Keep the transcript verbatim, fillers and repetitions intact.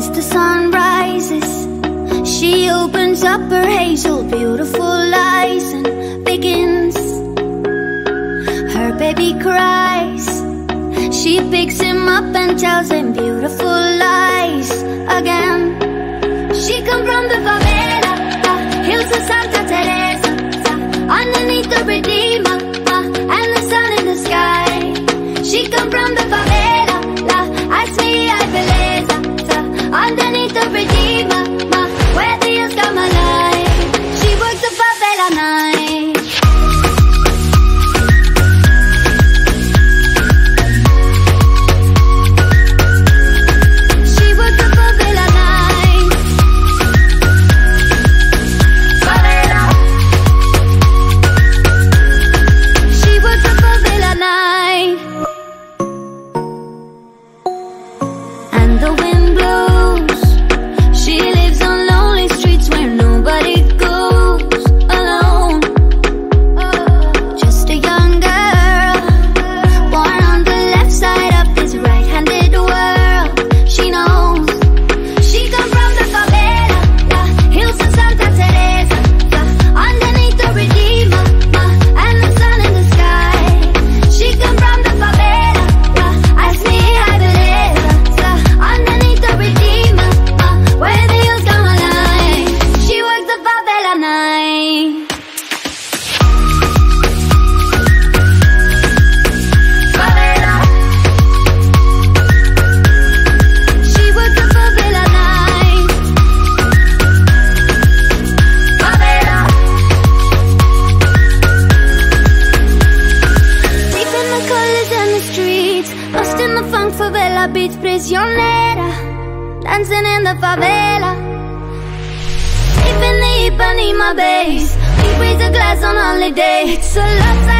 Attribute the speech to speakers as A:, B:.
A: As the sun rises, she opens up her hazel, beautiful eyes and begins. Her baby cries. She picks him up and tells him beautiful lies again. She come from the favela, the hills of Santa Teresa, underneath the Redeemer, uh, and the sun in the sky. She come from the favela, la asmi ay beleza, underneath the Redeemer, uh, where the hills come alive. She works the favela night. Beats prisionera, dancing in the favela, sleep in the Ipanema base. We raise a glass on holiday. It's a lot.